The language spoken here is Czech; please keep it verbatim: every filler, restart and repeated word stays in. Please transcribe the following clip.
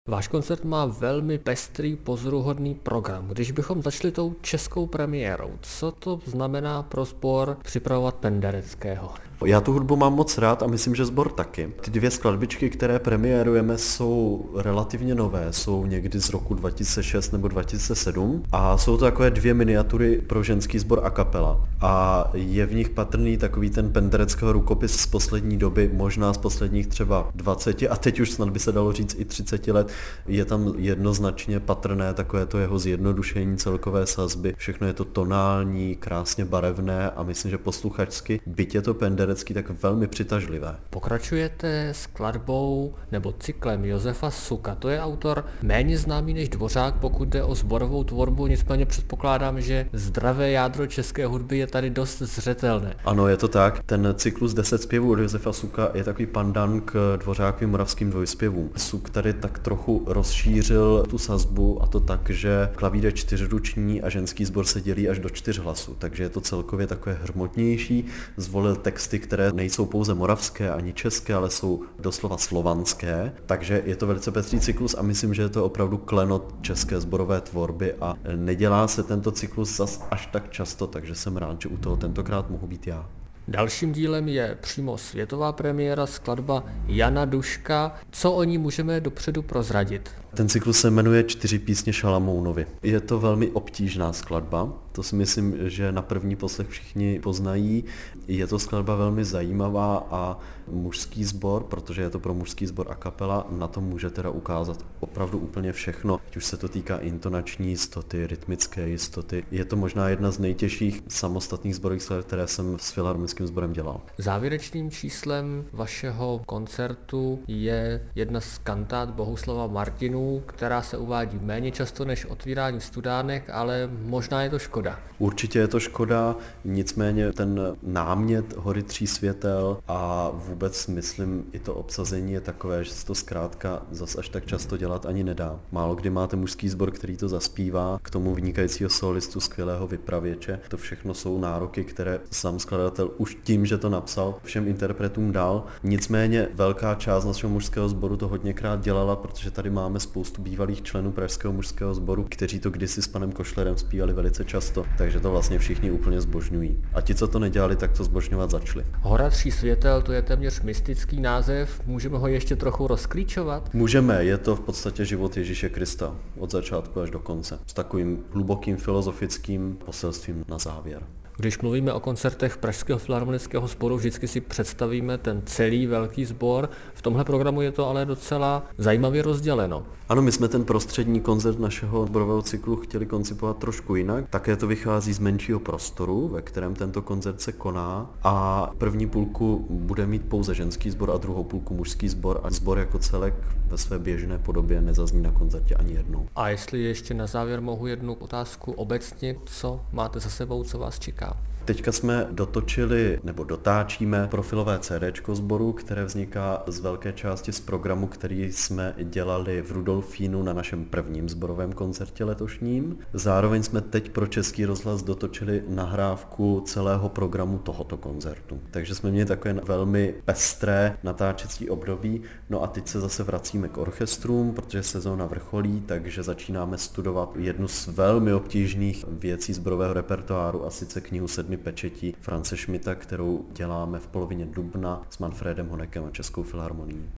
Váš koncert má velmi pestrý, pozoruhodný program. Když bychom začali tou českou premiérou, co to znamená pro sbor připravovat Pendereckého? Já tu hudbu mám moc rád a myslím, že sbor taky. Ty dvě skladbičky, které premiérujeme, jsou relativně nové, jsou někdy z roku dva tisíce šest nebo dva tisíce sedm a jsou to takové dvě miniatury pro ženský sbor a kapela. A je v nich patrný takový ten Pendereckého rukopis z poslední doby, možná z posledních třeba dvaceti a teď už snad by se dalo říct i třiceti let. Je tam jednoznačně patrné takové to jeho zjednodušení celkové sazby. Všechno je to tonální, krásně barevné a myslím, že posluchačsky, byť je to Penderecký, tak velmi přitažlivé. Pokračujete skladbou nebo cyklem Josefa Suka. To je autor méně známý než Dvořák, pokud jde o sborovou tvorbu, nicméně předpokládám, že zdravé jádro české hudby je tady dost zřetelné. Ano, je to tak. Ten cyklus deset zpěvů od Josefa Suka je takový pandan k Dvořákovým moravským dvojspěvům. Suk tady tak trochu rozšířil tu sazbu a to tak, že klavír je čtyřruční a ženský sbor se dělí až do čtyř hlasů, takže je to celkově takové hmotnější. Zvolil texty, které nejsou pouze moravské ani české, ale jsou doslova slovanské, takže je to velice pestrý cyklus a myslím, že je to opravdu klenot české sborové tvorby a nedělá se tento cyklus zas až tak často, takže jsem rád, že u toho tentokrát mohu být já. Dalším dílem je přímo světová premiéra, skladba Jana Duška. Co o ní můžeme dopředu prozradit? Ten cyklus se jmenuje Čtyři písně Šalamounovi. Je to velmi obtížná skladba, to si myslím, že na první poslech všichni poznají. Je to skladba velmi zajímavá a mužský sbor, protože je to pro mužský sbor a kapela, na tom může teda ukázat opravdu úplně všechno. Ať už se to týká intonační jistoty, rytmické jistoty. Je to možná jedna z nejtěžších samostatných sborových skladeb, které jsem s filharmonickým sborem dělal. Závěrečným číslem vašeho koncertu je jedna z kantát Bohuslava Martinů, která se uvádí méně často než Otvírání studánek, ale možná je to škoda. Určitě je to škoda, nicméně ten námět Hory tří světel a vůbec myslím i to obsazení je takové, že se to zkrátka zas až tak často dělat ani nedá. Málo kdy máte mužský sbor, který to zaspívá, k tomu vynikajícího solistu, skvělého vypravěče. To všechno jsou nároky, které sám skladatel už tím, že to napsal, všem interpretům dal. Nicméně velká část našeho mužského sboru to hodněkrát dělala, protože tady máme spoustu bývalých členů pražského mužského sboru, kteří to kdysi s panem Košlerem zpívali velice často, takže to vlastně všichni úplně zbožňují. A ti, co to nedělali, tak to zbožňovat začali. Hora tří světel, to je téměř mystický název, můžeme ho ještě trochu rozklíčovat? Můžeme, je to v podstatě život Ježíše Krista, od začátku až do konce, s takovým hlubokým filozofickým poselstvím na závěr. Když mluvíme o koncertech Pražského filharmonického sboru, vždycky si představíme ten celý velký sbor. V tomhle programu je to ale docela zajímavě rozděleno. Ano, my jsme ten prostřední koncert našeho sborového cyklu chtěli koncipovat trošku jinak. Také to vychází z menšího prostoru, ve kterém tento koncert se koná a první půlku bude mít pouze ženský sbor a druhou půlku mužský sbor a sbor jako celek ve své běžné podobě nezazní na koncertě ani jednou. A jestli ještě na závěr mohu jednu otázku obecně, co máte za sebou, co vás čeká? Teďka jsme dotočili, nebo dotáčíme profilové CDčko sboru, které vzniká z velké části z programu, který jsme dělali v Rudolfínu na našem prvním sborovém koncertě letošním. Zároveň jsme teď pro Český rozhlas dotočili nahrávku celého programu tohoto koncertu. Takže jsme měli takové velmi pestré natáčecí období. No a teď se zase vracíme k orchestrům, protože sezóna vrcholí, takže začínáme studovat jednu z velmi obtížných věcí sborového repertoáru, a sice knihu Sedmi pečetí France Schmidta, kterou děláme v polovině dubna s Manfredem Honekem a Českou filharmonií.